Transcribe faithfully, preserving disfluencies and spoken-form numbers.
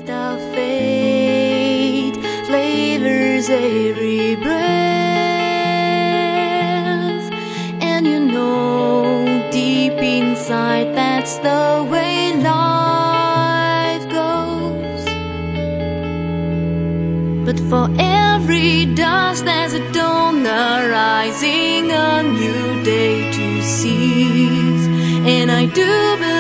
taste of fate flavors every breath, and you know deep inside that's the way life goes. But for every dust there's a dawn arising, a new day to seize, and I do believe